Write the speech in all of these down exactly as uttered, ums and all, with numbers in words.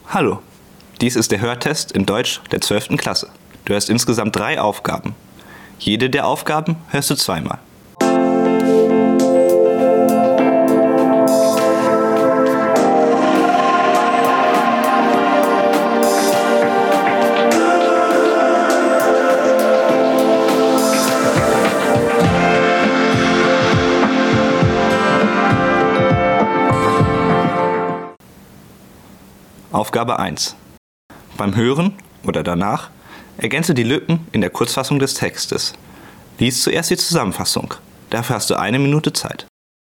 Hallo, dies ist der Hörtest in Deutsch der zwölften Klasse. Du hast insgesamt drei Aufgaben. Jede der Aufgaben hörst du zweimal. Aufgabe eins. Beim Hören oder danach ergänze die Lücken in der Kurzfassung des Textes. Lies zuerst die Zusammenfassung. Dafür hast du eine Minute Zeit.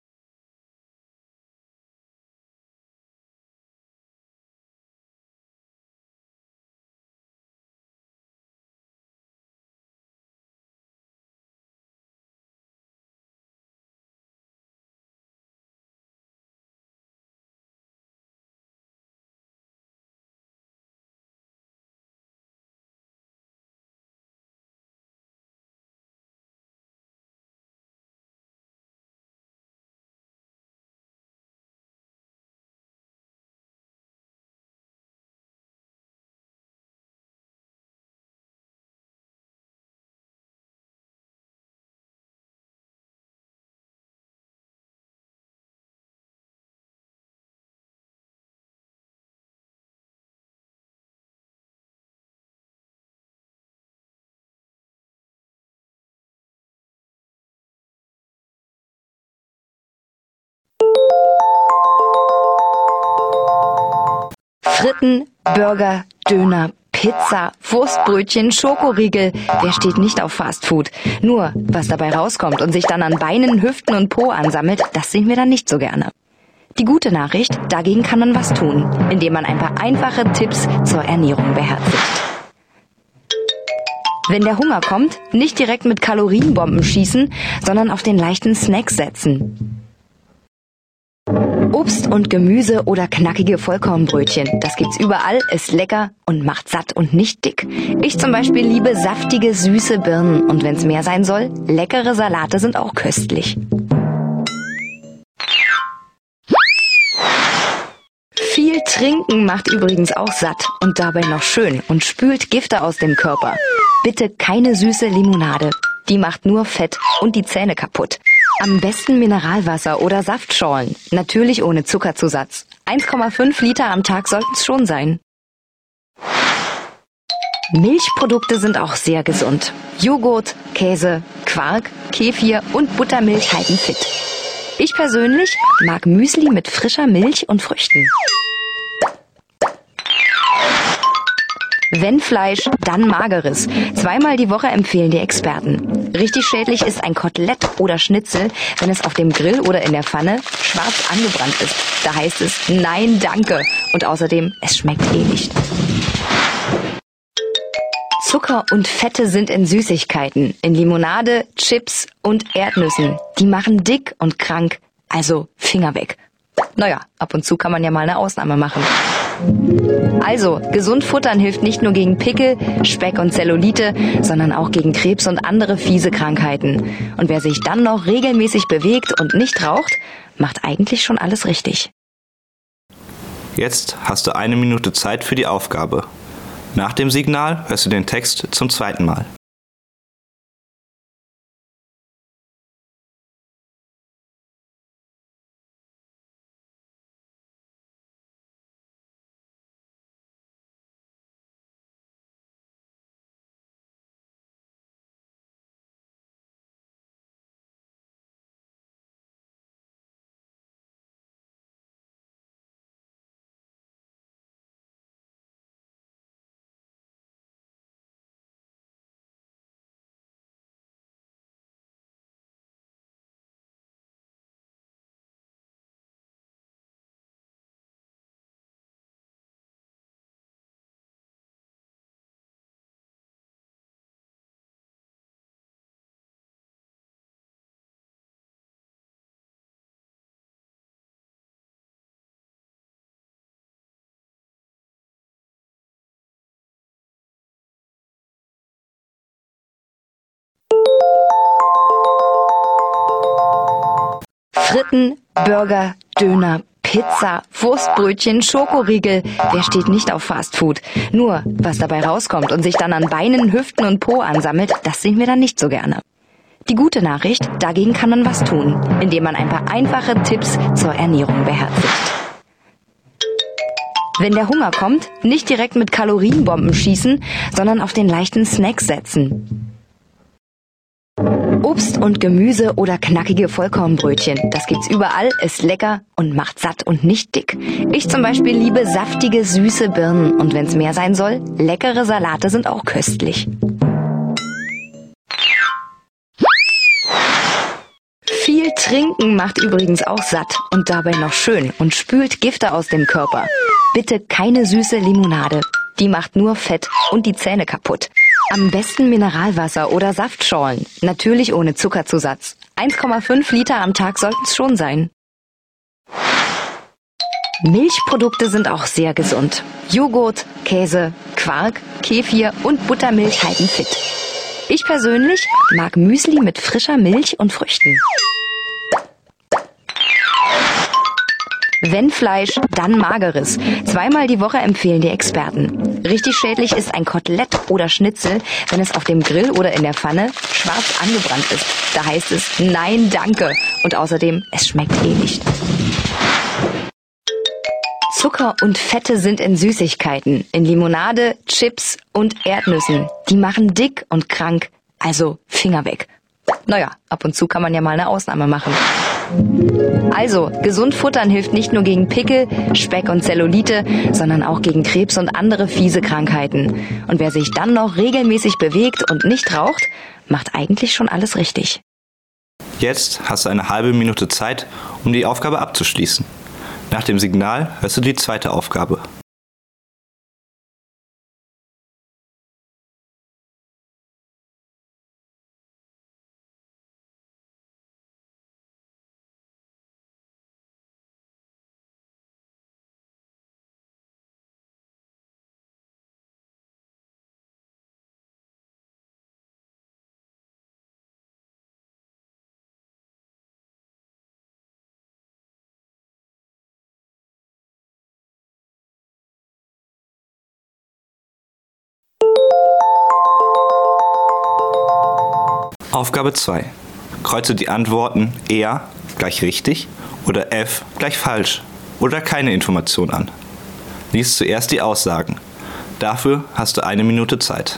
Fritten, Burger, Döner, Pizza, Wurstbrötchen, Schokoriegel. Wer steht nicht auf Fastfood? Nur, was dabei rauskommt und sich dann an Beinen, Hüften und Po ansammelt, das sehen wir dann nicht so gerne. Die gute Nachricht, dagegen kann man was tun, indem man ein paar einfache Tipps zur Ernährung beherzigt. Wenn der Hunger kommt, nicht direkt mit Kalorienbomben schießen, sondern auf den leichten Snack setzen. Obst und Gemüse oder knackige Vollkornbrötchen, das gibt's überall, ist lecker und macht satt und nicht dick. Ich zum Beispiel liebe saftige, süße Birnen und wenn's mehr sein soll, leckere Salate sind auch köstlich. Viel trinken macht übrigens auch satt und dabei noch schön und spült Gifte aus dem Körper. Bitte keine süße Limonade, die macht nur Fett und die Zähne kaputt. Am besten Mineralwasser oder Saftschorlen, natürlich ohne Zuckerzusatz. eins Komma fünf Liter am Tag sollten es schon sein. Milchprodukte sind auch sehr gesund. Joghurt, Käse, Quark, Kefir und Buttermilch halten fit. Ich persönlich mag Müsli mit frischer Milch und Früchten. Wenn Fleisch, dann mageres. Zweimal die Woche empfehlen die Experten. Richtig schädlich ist ein Kotelett oder Schnitzel, wenn es auf dem Grill oder in der Pfanne schwarz angebrannt ist. Da heißt es nein, danke. Und außerdem, es schmeckt eh nicht. Zucker und Fette sind in Süßigkeiten, in Limonade, Chips und Erdnüssen. Die machen dick und krank, also Finger weg. Naja, ab und zu kann man ja mal eine Ausnahme machen. Also, gesund futtern hilft nicht nur gegen Pickel, Speck und Zellulite, sondern auch gegen Krebs und andere fiese Krankheiten. Und wer sich dann noch regelmäßig bewegt und nicht raucht, macht eigentlich schon alles richtig. Jetzt hast du eine Minute Zeit für die Aufgabe. Nach dem Signal hörst du den Text zum zweiten Mal. Fritten, Burger, Döner, Pizza, Wurstbrötchen, Schokoriegel. Wer steht nicht auf Fastfood? Nur, was dabei rauskommt und sich dann an Beinen, Hüften und Po ansammelt, das sehen wir dann nicht so gerne. Die gute Nachricht, dagegen kann man was tun, indem man ein paar einfache Tipps zur Ernährung beherzigt. Wenn der Hunger kommt, nicht direkt mit Kalorienbomben schießen, sondern auf den leichten Snack setzen. Obst und Gemüse oder knackige Vollkornbrötchen, das gibt's überall, ist lecker und macht satt und nicht dick. Ich zum Beispiel liebe saftige, süße Birnen und wenn's mehr sein soll, leckere Salate sind auch köstlich. Viel trinken macht übrigens auch satt und dabei noch schön und spült Gifte aus dem Körper. Bitte keine süße Limonade, die macht nur Fett und die Zähne kaputt. Am besten Mineralwasser oder Saftschorlen, natürlich ohne Zuckerzusatz. eins Komma fünf Liter am Tag sollten es schon sein. Milchprodukte sind auch sehr gesund. Joghurt, Käse, Quark, Kefir und Buttermilch halten fit. Ich persönlich mag Müsli mit frischer Milch und Früchten. Wenn Fleisch, dann mageres. Zweimal die Woche empfehlen die Experten. Richtig schädlich ist ein Kotelett oder Schnitzel, wenn es auf dem Grill oder in der Pfanne schwarz angebrannt ist. Da heißt es nein, danke. Und außerdem, es schmeckt eh nicht. Zucker und Fette sind in Süßigkeiten, in Limonade, Chips und Erdnüssen. Die machen dick und krank, also Finger weg. Naja, ab und zu kann man ja mal eine Ausnahme machen. Also, gesund futtern hilft nicht nur gegen Pickel, Speck und Zellulite, sondern auch gegen Krebs und andere fiese Krankheiten. Und wer sich dann noch regelmäßig bewegt und nicht raucht, macht eigentlich schon alles richtig. Jetzt hast du eine halbe Minute Zeit, um die Aufgabe abzuschließen. Nach dem Signal hörst du die zweite Aufgabe. Aufgabe zwei. Kreuze die Antworten eher gleich richtig oder F gleich falsch oder keine Information an. Lies zuerst die Aussagen. Dafür hast du eine Minute Zeit.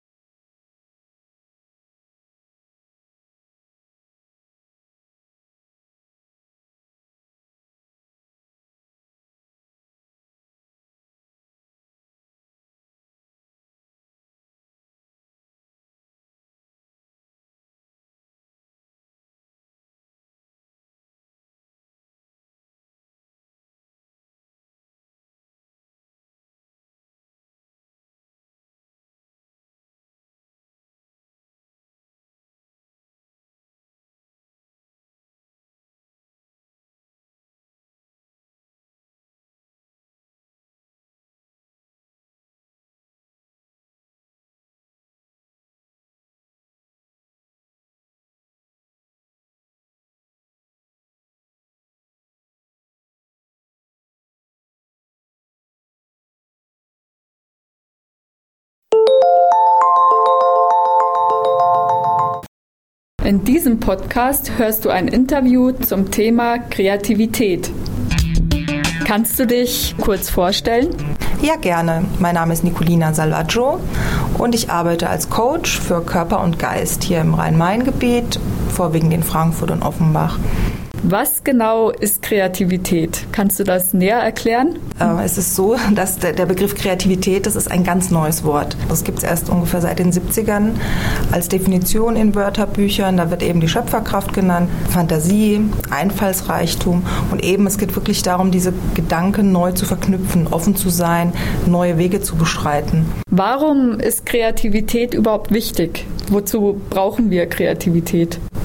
In diesem Podcast hörst du ein Interview zum Thema Kreativität. Kannst du dich kurz vorstellen? Ja, gerne. Mein Name ist Nicolina Salvaggio und ich arbeite als Coach für Körper und Geist hier im Rhein-Main-Gebiet, vorwiegend in Frankfurt und Offenbach. Was genau ist Kreativität? Kannst du das näher erklären? Äh, es ist so, dass der, der Begriff Kreativität, das ist ein ganz neues Wort. Das gibt es erst ungefähr seit den siebzigern als Definition in Wörterbüchern. Da wird eben die Schöpferkraft genannt, Fantasie, Einfallsreichtum und eben es geht wirklich darum, diese Gedanken neu zu verknüpfen, offen zu sein, neue Wege zu beschreiten. Warum ist Kreativität überhaupt wichtig? Wozu brauchen wir Kreativität?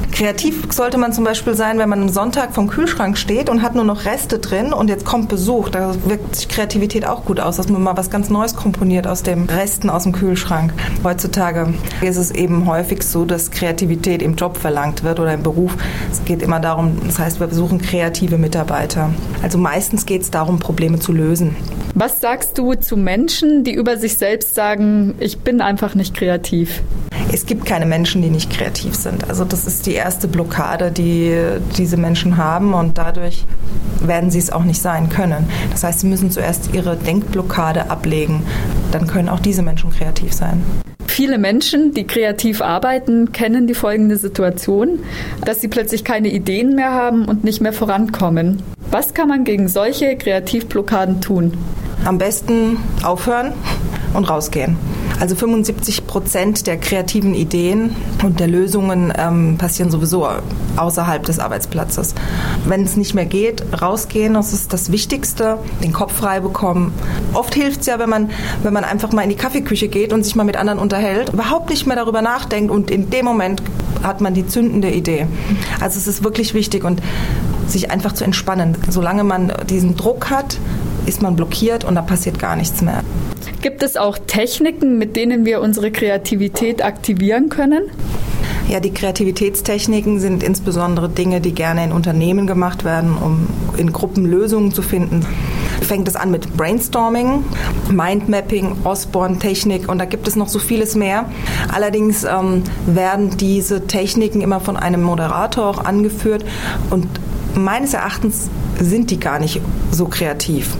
Kreativ sollte man zum Beispiel sein, wenn man am Sonntag vom Kühlschrank steht und hat nur noch Reste drin und jetzt kommt Besuch. Da wirkt sich Kreativität auch gut aus, dass man mal was ganz Neues komponiert aus den Resten aus dem Kühlschrank. Heutzutage ist es eben häufig so, dass Kreativität im Job verlangt wird oder im Beruf. Es geht immer darum, das heißt, wir besuchen kreative Mitarbeiter. Also meistens geht es darum, Probleme zu lösen. Was sagst du zu Menschen, die über sich selbst sagen, ich bin einfach nicht kreativ? Es gibt keine Menschen, die nicht kreativ sind. Also das ist die erste Blockade, die diese Menschen haben und dadurch werden sie es auch nicht sein können. Das heißt, sie müssen zuerst ihre Denkblockade ablegen. Dann können auch diese Menschen kreativ sein. Viele Menschen, die kreativ arbeiten, kennen die folgende Situation, dass sie plötzlich keine Ideen mehr haben und nicht mehr vorankommen. Was kann man gegen solche Kreativblockaden tun? Am besten aufhören und rausgehen. Also fünfundsiebzig Prozent der kreativen Ideen und der Lösungen ähm, passieren sowieso außerhalb des Arbeitsplatzes. Wenn es nicht mehr geht, rausgehen, das ist das Wichtigste, den Kopf frei bekommen. Oft hilft es ja, wenn man, wenn man einfach mal in die Kaffeeküche geht und sich mal mit anderen unterhält, überhaupt nicht mehr darüber nachdenkt und in dem Moment hat man die zündende Idee. Also es ist wirklich wichtig und sich einfach zu entspannen. Solange man diesen Druck hat, ist man blockiert und da passiert gar nichts mehr. Gibt es auch Techniken, mit denen wir unsere Kreativität aktivieren können? Ja, die Kreativitätstechniken sind insbesondere Dinge, die gerne in Unternehmen gemacht werden, um in Gruppen Lösungen zu finden. Fängt es an mit Brainstorming, Mindmapping, Osborne-Technik und da gibt es noch so vieles mehr. Allerdings ähm, werden diese Techniken immer von einem Moderator auch angeführt und meines Erachtens sind die gar nicht so kreativ,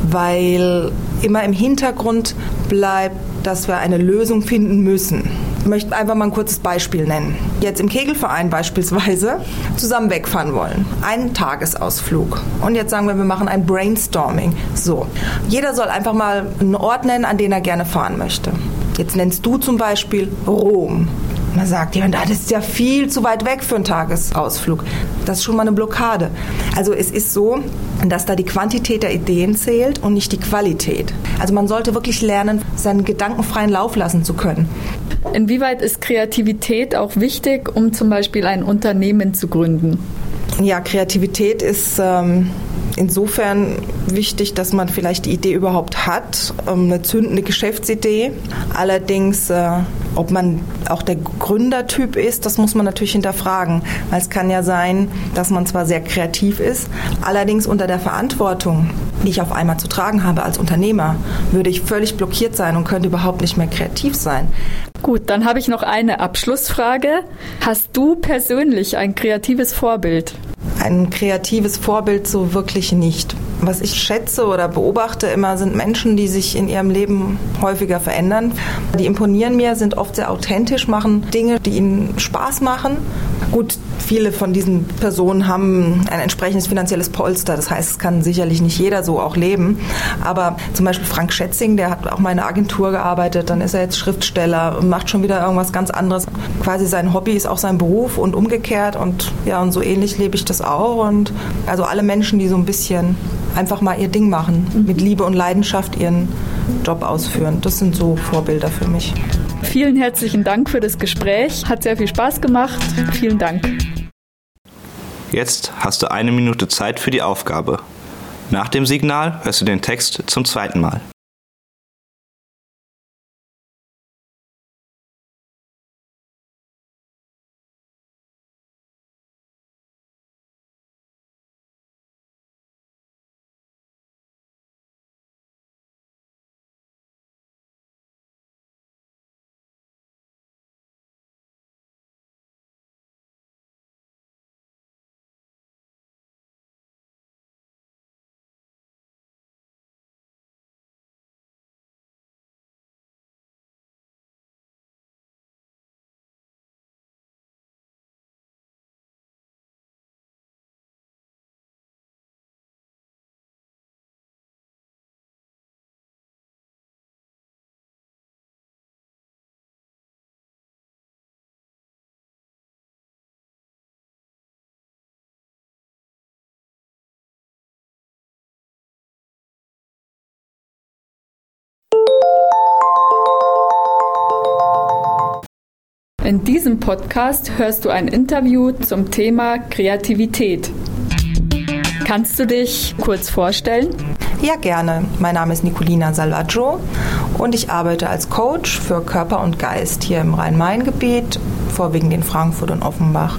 weil immer im Hintergrund bleibt, dass wir eine Lösung finden müssen. Ich möchte einfach mal ein kurzes Beispiel nennen. Jetzt im Kegelverein beispielsweise zusammen wegfahren wollen. Einen Tagesausflug. Und jetzt sagen wir, wir machen ein Brainstorming. So, jeder soll einfach mal einen Ort nennen, an den er gerne fahren möchte. Jetzt nennst du zum Beispiel Rom. Man sagt, ja, das ist ja viel zu weit weg für einen Tagesausflug. Das ist schon mal eine Blockade. Also es ist so, dass da die Quantität der Ideen zählt und nicht die Qualität. Also man sollte wirklich lernen, seinen Gedanken freien Lauf lassen zu können. Inwieweit ist Kreativität auch wichtig, um zum Beispiel ein Unternehmen zu gründen? Ja, Kreativität ist ähm, insofern wichtig, dass man vielleicht die Idee überhaupt hat, eine zündende Geschäftsidee. Allerdings, äh, ob man auch der Gründertyp ist, das muss man natürlich hinterfragen. Weil es kann ja sein, dass man zwar sehr kreativ ist, allerdings unter der Verantwortung, die ich auf einmal zu tragen habe als Unternehmer, würde ich völlig blockiert sein und könnte überhaupt nicht mehr kreativ sein. Gut, dann habe ich noch eine Abschlussfrage. Hast du persönlich ein kreatives Vorbild? Ein kreatives Vorbild so wirklich nicht. Was ich schätze oder beobachte immer, sind Menschen, die sich in ihrem Leben häufiger verändern. Die imponieren mir, sind oft sehr authentisch, machen Dinge, die ihnen Spaß machen. Gut, viele von diesen Personen haben ein entsprechendes finanzielles Polster. Das heißt, es kann sicherlich nicht jeder so auch leben. Aber zum Beispiel Frank Schätzing, der hat auch mal in einer Agentur gearbeitet, dann ist er jetzt Schriftsteller und macht schon wieder irgendwas ganz anderes. Quasi sein Hobby ist auch sein Beruf und umgekehrt. Und ja, und so ähnlich lebe ich das auch. Und also alle Menschen, die so ein bisschen einfach mal ihr Ding machen, mit Liebe und Leidenschaft ihren Job ausführen. Das sind so Vorbilder für mich. Vielen herzlichen Dank für das Gespräch. Hat sehr viel Spaß gemacht. Vielen Dank. Jetzt hast du eine Minute Zeit für die Aufgabe. Nach dem Signal hörst du den Text zum zweiten Mal. In diesem Podcast hörst du ein Interview zum Thema Kreativität. Kannst du dich kurz vorstellen? Ja, gerne. Mein Name ist Nicolina Salvaggio und ich arbeite als Coach für Körper und Geist hier im Rhein-Main-Gebiet, vorwiegend in Frankfurt und Offenbach.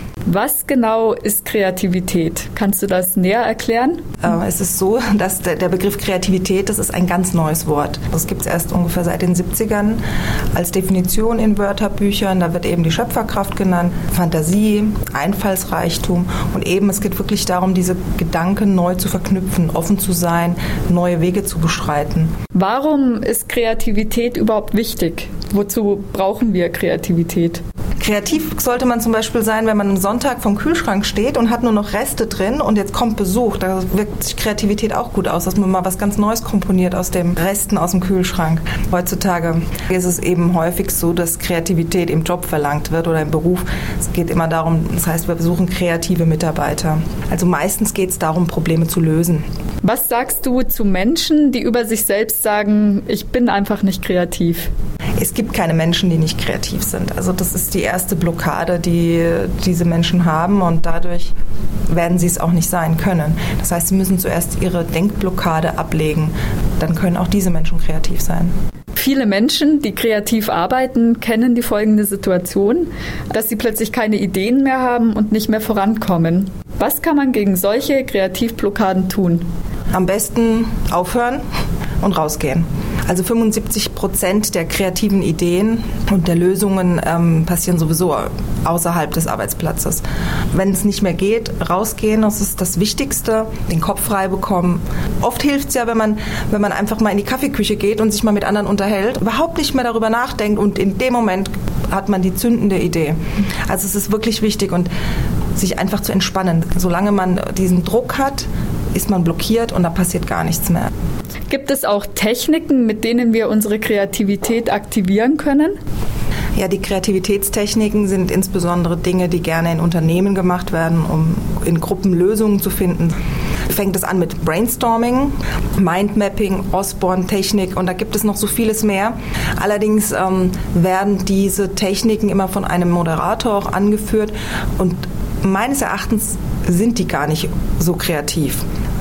Was genau ist Kreativität? Kannst du das näher erklären? Äh, es ist so, dass der, der Begriff Kreativität, das ist ein ganz neues Wort. Das gibt es erst ungefähr seit den siebzigern als Definition in Wörterbüchern. Da wird eben die Schöpferkraft genannt, Fantasie, Einfallsreichtum und eben es geht wirklich darum, diese Gedanken neu zu verknüpfen, offen zu sein, neue Wege zu beschreiten. Warum ist Kreativität überhaupt wichtig? Wozu brauchen wir Kreativität? Kreativ sollte man zum Beispiel sein, wenn man am Sonntag vom Kühlschrank steht und hat nur noch Reste drin und jetzt kommt Besuch. Da wirkt sich Kreativität auch gut aus, dass man mal was ganz Neues komponiert aus den Resten aus dem Kühlschrank. Heutzutage ist es eben häufig so, dass Kreativität im Job verlangt wird oder im Beruf. Es geht immer darum, das heißt, wir besuchen kreative Mitarbeiter. Also meistens geht es darum, Probleme zu lösen. Was sagst du zu Menschen, die über sich selbst sagen, ich bin einfach nicht kreativ? Es gibt keine Menschen, die nicht kreativ sind. Also das ist die erste Blockade, die diese Menschen haben und dadurch werden sie es auch nicht sein können. Das heißt, sie müssen zuerst ihre Denkblockade ablegen. Dann können auch diese Menschen kreativ sein. Viele Menschen, die kreativ arbeiten, kennen die folgende Situation, dass sie plötzlich keine Ideen mehr haben und nicht mehr vorankommen. Was kann man gegen solche Kreativblockaden tun? Am besten aufhören und rausgehen. Also fünfundsiebzig Prozent der kreativen Ideen und der Lösungen ähm, passieren sowieso außerhalb des Arbeitsplatzes. Wenn es nicht mehr geht, rausgehen, das ist das Wichtigste, den Kopf frei bekommen. Oft hilft es ja, wenn man, wenn man einfach mal in die Kaffeeküche geht und sich mal mit anderen unterhält, überhaupt nicht mehr darüber nachdenkt und in dem Moment hat man die zündende Idee. Also es ist wirklich wichtig und sich einfach zu entspannen. Solange man diesen Druck hat, ist man blockiert und da passiert gar nichts mehr. Gibt es auch Techniken, mit denen wir unsere Kreativität aktivieren können? Ja, die Kreativitätstechniken sind insbesondere Dinge, die gerne in Unternehmen gemacht werden, um in Gruppen Lösungen zu finden. Fängt es an mit Brainstorming, Mindmapping, Osborne-Technik und da gibt es noch so vieles mehr. Allerdings ähm, werden diese Techniken immer von einem Moderator auch angeführt und meines Erachtens sind die gar nicht so kreativ,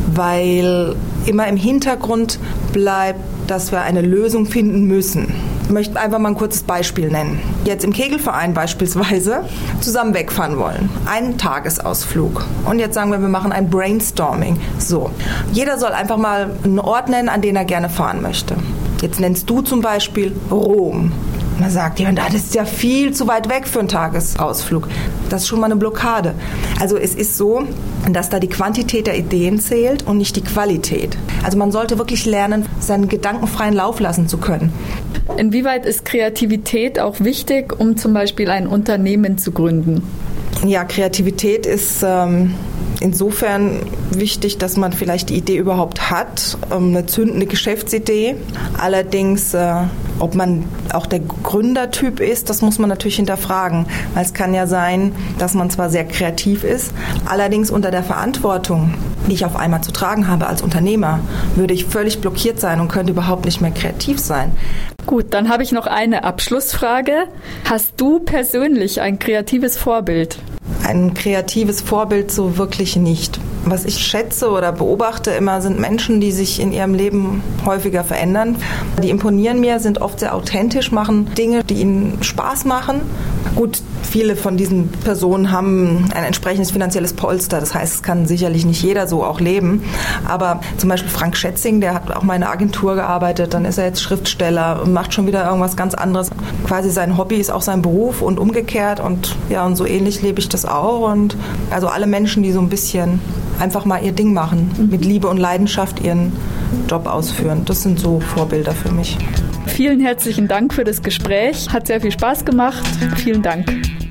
weil immer im Hintergrund bleibt, dass wir eine Lösung finden müssen. Ich möchte einfach mal ein kurzes Beispiel nennen. Jetzt im Kegelverein beispielsweise zusammen wegfahren wollen. Einen Tagesausflug. Und jetzt sagen wir, wir machen ein Brainstorming. So, jeder soll einfach mal einen Ort nennen, an den er gerne fahren möchte. Jetzt nennst du zum Beispiel Rom. Man sagt, ja, das ist ja viel zu weit weg für einen Tagesausflug. Das ist schon mal eine Blockade. Also es ist so, dass da die Quantität der Ideen zählt und nicht die Qualität. Also man sollte wirklich lernen, seinen gedankenfreien Lauf lassen zu können. Inwieweit ist Kreativität auch wichtig, um zum Beispiel ein Unternehmen zu gründen? Ja, Kreativität ist ähm, insofern wichtig, dass man vielleicht die Idee überhaupt hat, ähm, eine zündende Geschäftsidee. Allerdings, äh, ob man auch der Gründertyp ist, das muss man natürlich hinterfragen. Weil es kann ja sein, dass man zwar sehr kreativ ist, allerdings unter der Verantwortung, die ich auf einmal zu tragen habe als Unternehmer, würde ich völlig blockiert sein und könnte überhaupt nicht mehr kreativ sein. Gut, dann habe ich noch eine Abschlussfrage. Hast du persönlich ein kreatives Vorbild? Ein kreatives Vorbild so wirklich nicht. Was ich schätze oder beobachte immer, sind Menschen, die sich in ihrem Leben häufiger verändern. Die imponieren mir, sind oft sehr authentisch, machen Dinge, die ihnen Spaß machen. Gut, viele von diesen Personen haben ein entsprechendes finanzielles Polster. Das heißt, es kann sicherlich nicht jeder so auch leben. Aber zum Beispiel Frank Schätzing, der hat auch mal in einer Agentur gearbeitet, dann ist er jetzt Schriftsteller und macht schon wieder irgendwas ganz anderes. Quasi sein Hobby ist auch sein Beruf und umgekehrt. Und ja, und so ähnlich lebe ich das auch. Und also alle Menschen, die so ein bisschen einfach mal ihr Ding machen, mhm. mit Liebe und Leidenschaft ihren Job ausführen. Das sind so Vorbilder für mich. Vielen herzlichen Dank für das Gespräch. Hat sehr viel Spaß gemacht. Vielen Dank.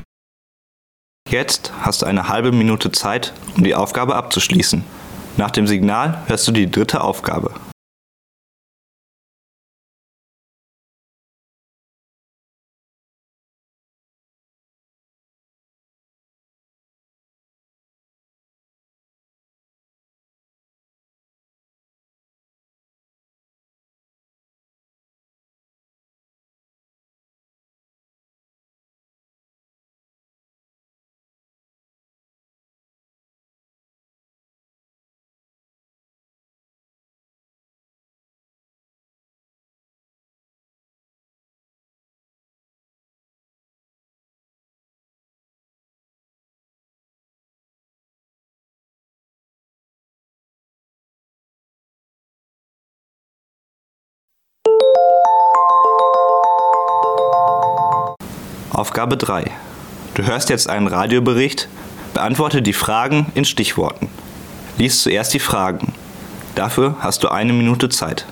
Jetzt hast du eine halbe Minute Zeit, um die Aufgabe abzuschließen. Nach dem Signal hörst du die dritte Aufgabe. Aufgabe drei. Du hörst jetzt einen Radiobericht, beantworte die Fragen in Stichworten. Lies zuerst die Fragen. Dafür hast du eine Minute Zeit.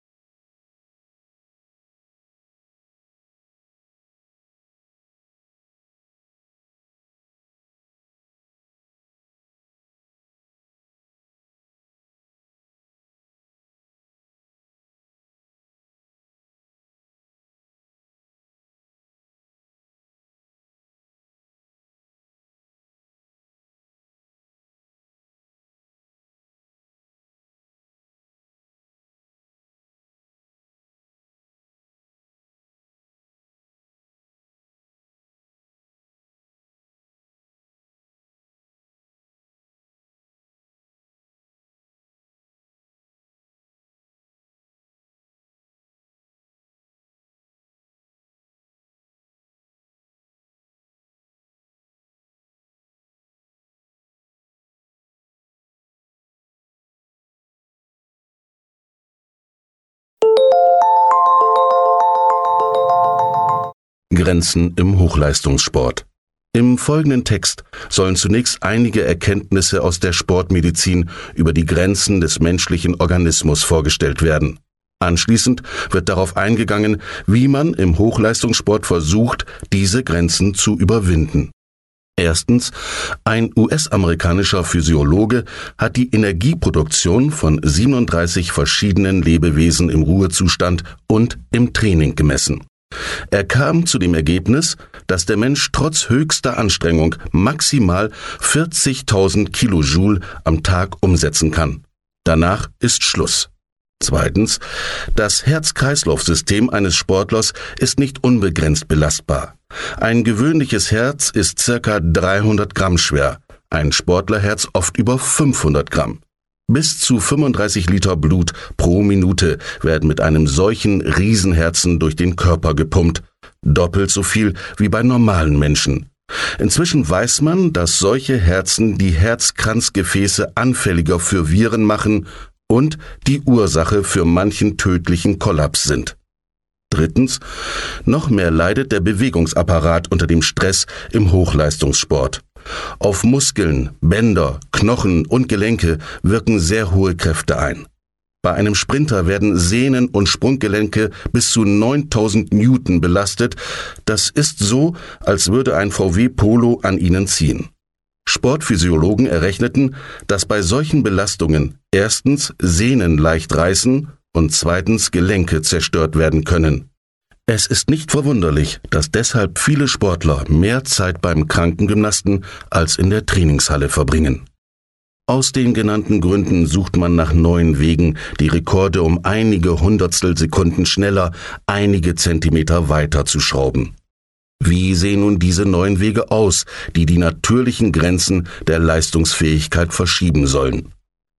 Grenzen im Hochleistungssport. Im folgenden Text sollen zunächst einige Erkenntnisse aus der Sportmedizin über die Grenzen des menschlichen Organismus vorgestellt werden. Anschließend wird darauf eingegangen, wie man im Hochleistungssport versucht, diese Grenzen zu überwinden. Erstens, ein U S-amerikanischer Physiologe hat die Energieproduktion von siebenunddreißig verschiedenen Lebewesen im Ruhezustand und im Training gemessen. Er kam zu dem Ergebnis, dass der Mensch trotz höchster Anstrengung maximal vierzigtausend Kilojoule am Tag umsetzen kann. Danach ist Schluss. Zweitens, das Herz-Kreislauf-System eines Sportlers ist nicht unbegrenzt belastbar. Ein gewöhnliches Herz ist circa dreihundert Gramm schwer, ein Sportlerherz oft über fünfhundert Gramm. Bis zu fünfunddreißig Liter Blut pro Minute werden mit einem solchen Riesenherzen durch den Körper gepumpt, doppelt so viel wie bei normalen Menschen. Inzwischen weiß man, dass solche Herzen die Herzkranzgefäße anfälliger für Viren machen und die Ursache für manchen tödlichen Kollaps sind. Drittens, noch mehr leidet der Bewegungsapparat unter dem Stress im Hochleistungssport. Auf Muskeln, Bänder, Knochen und Gelenke wirken sehr hohe Kräfte ein. Bei einem Sprinter werden Sehnen und Sprunggelenke bis zu neuntausend Newton belastet. Das ist so, als würde ein V W Polo an ihnen ziehen. Sportphysiologen errechneten, dass bei solchen Belastungen erstens Sehnen leicht reißen und zweitens Gelenke zerstört werden können. Es ist nicht verwunderlich, dass deshalb viele Sportler mehr Zeit beim Krankengymnasten als in der Trainingshalle verbringen. Aus den genannten Gründen sucht man nach neuen Wegen, die Rekorde um einige Hundertstel Sekunden schneller, einige Zentimeter weiter zu schrauben. Wie sehen nun diese neuen Wege aus, die die natürlichen Grenzen der Leistungsfähigkeit verschieben sollen?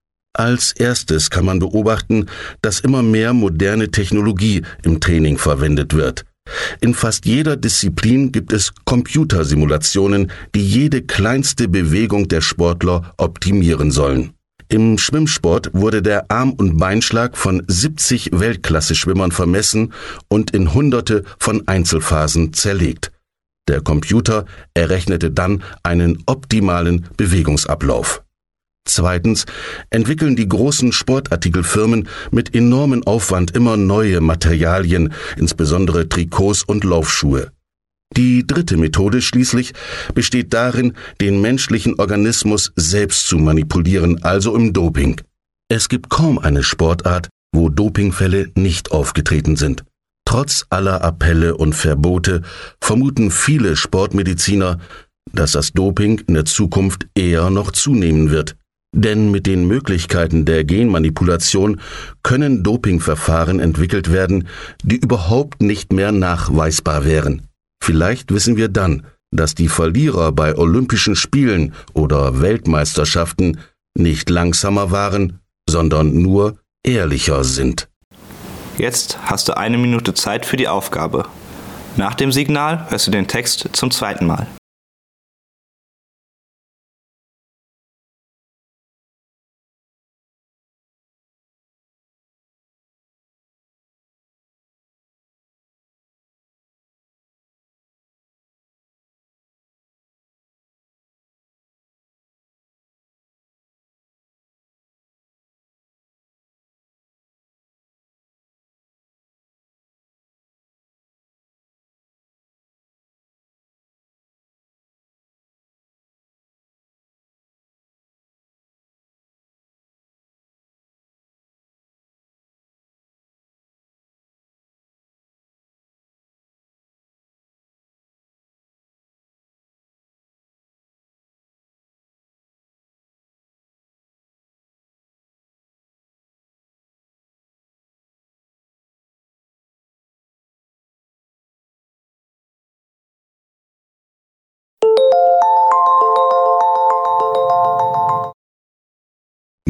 Als erstes kann man beobachten, dass immer mehr moderne Technologie im Training verwendet wird. In fast jeder Disziplin gibt es Computersimulationen, die jede kleinste Bewegung der Sportler optimieren sollen. Im Schwimmsport wurde der Arm- und Beinschlag von siebzig Weltklasse-Schwimmern vermessen und in Hunderte von Einzelphasen zerlegt. Der Computer errechnete dann einen optimalen Bewegungsablauf. Zweitens entwickeln die großen Sportartikelfirmen mit enormem Aufwand immer neue Materialien, insbesondere Trikots und Laufschuhe. Die dritte Methode schließlich besteht darin, den menschlichen Organismus selbst zu manipulieren, also im Doping. Es gibt kaum eine Sportart, wo Dopingfälle nicht aufgetreten sind. Trotz aller Appelle und Verbote vermuten viele Sportmediziner, dass das Doping in der Zukunft eher noch zunehmen wird. Denn mit den Möglichkeiten der Genmanipulation können Dopingverfahren entwickelt werden, die überhaupt nicht mehr nachweisbar wären. Vielleicht wissen wir dann, dass die Verlierer bei Olympischen Spielen oder Weltmeisterschaften nicht langsamer waren, sondern nur ehrlicher sind. Jetzt hast du eine Minute Zeit für die Aufgabe. Nach dem Signal hörst du den Text zum zweiten Mal.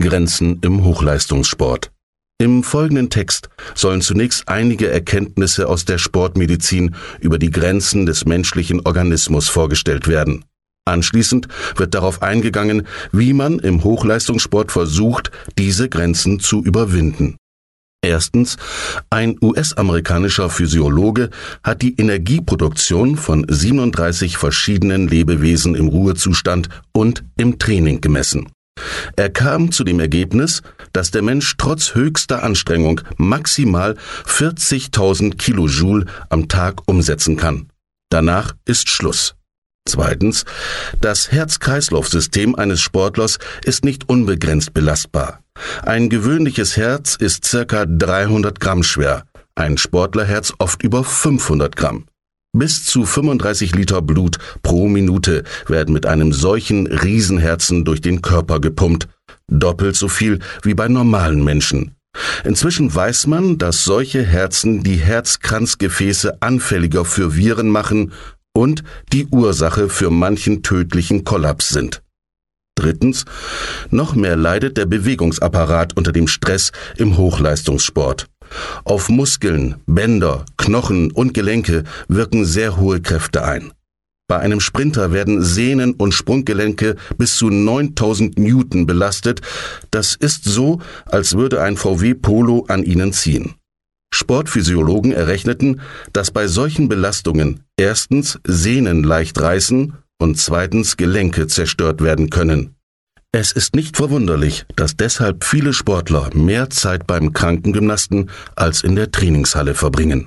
Grenzen im Hochleistungssport. Im folgenden Text sollen zunächst einige Erkenntnisse aus der Sportmedizin über die Grenzen des menschlichen Organismus vorgestellt werden. Anschließend wird darauf eingegangen, wie man im Hochleistungssport versucht, diese Grenzen zu überwinden. Erstens, ein U S-amerikanischer Physiologe hat die Energieproduktion von siebenunddreißig verschiedenen Lebewesen im Ruhezustand und im Training gemessen. Er kam zu dem Ergebnis, dass der Mensch trotz höchster Anstrengung maximal vierzigtausend Kilojoule am Tag umsetzen kann. Danach ist Schluss. Zweitens, das Herz-Kreislauf-System eines Sportlers ist nicht unbegrenzt belastbar. Ein gewöhnliches Herz ist circa dreihundert Gramm schwer, ein Sportlerherz oft über fünfhundert Gramm. Bis zu fünfunddreißig Liter Blut pro Minute werden mit einem solchen Riesenherzen durch den Körper gepumpt, doppelt so viel wie bei normalen Menschen. Inzwischen weiß man, dass solche Herzen die Herzkranzgefäße anfälliger für Viren machen und die Ursache für manchen tödlichen Kollaps sind. Drittens, noch mehr leidet der Bewegungsapparat unter dem Stress im Hochleistungssport. Auf Muskeln, Bänder, Knochen und Gelenke wirken sehr hohe Kräfte ein. Bei einem Sprinter werden Sehnen und Sprunggelenke bis zu neuntausend Newton belastet. Das ist so, als würde ein V W Polo an ihnen ziehen. Sportphysiologen errechneten, dass bei solchen Belastungen erstens Sehnen leicht reißen und zweitens Gelenke zerstört werden können. Es ist nicht verwunderlich, dass deshalb viele Sportler mehr Zeit beim Krankengymnasten als in der Trainingshalle verbringen.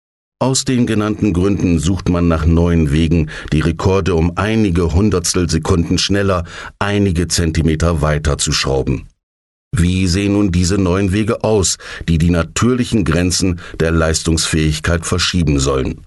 Aus den genannten Gründen sucht man nach neuen Wegen, die Rekorde um einige Hundertstel Sekunden schneller, einige Zentimeter weiter zu schrauben. Wie sehen nun diese neuen Wege aus, die die natürlichen Grenzen der Leistungsfähigkeit verschieben sollen?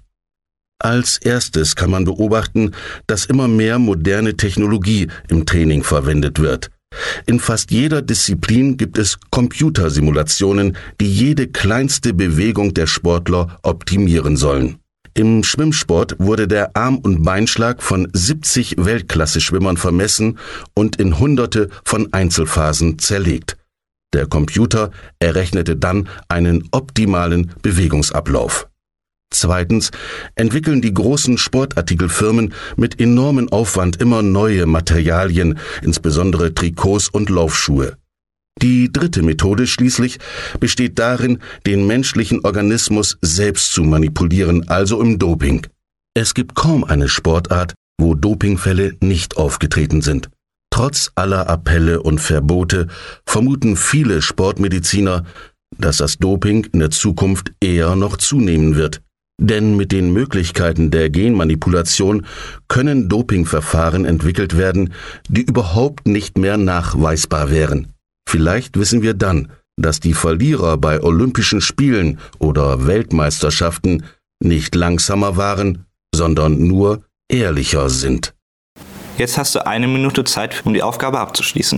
Als erstes kann man beobachten, dass immer mehr moderne Technologie im Training verwendet wird. In fast jeder Disziplin gibt es Computersimulationen, die jede kleinste Bewegung der Sportler optimieren sollen. Im Schwimmsport wurde der Arm- und Beinschlag von siebzig Weltklasse-Schwimmern vermessen und in Hunderte von Einzelphasen zerlegt. Der Computer errechnete dann einen optimalen Bewegungsablauf. Zweitens entwickeln die großen Sportartikelfirmen mit enormem Aufwand immer neue Materialien, insbesondere Trikots und Laufschuhe. Die dritte Methode schließlich besteht darin, den menschlichen Organismus selbst zu manipulieren, also im Doping. Es gibt kaum eine Sportart, wo Dopingfälle nicht aufgetreten sind. Trotz aller Appelle und Verbote vermuten viele Sportmediziner, dass das Doping in der Zukunft eher noch zunehmen wird. Denn mit den Möglichkeiten der Genmanipulation können Dopingverfahren entwickelt werden, die überhaupt nicht mehr nachweisbar wären. Vielleicht wissen wir dann, dass die Verlierer bei Olympischen Spielen oder Weltmeisterschaften nicht langsamer waren, sondern nur ehrlicher sind. Jetzt hast du eine Minute Zeit, um die Aufgabe abzuschließen.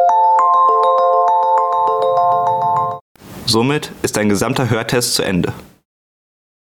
Somit ist dein gesamter Hörtest zu Ende.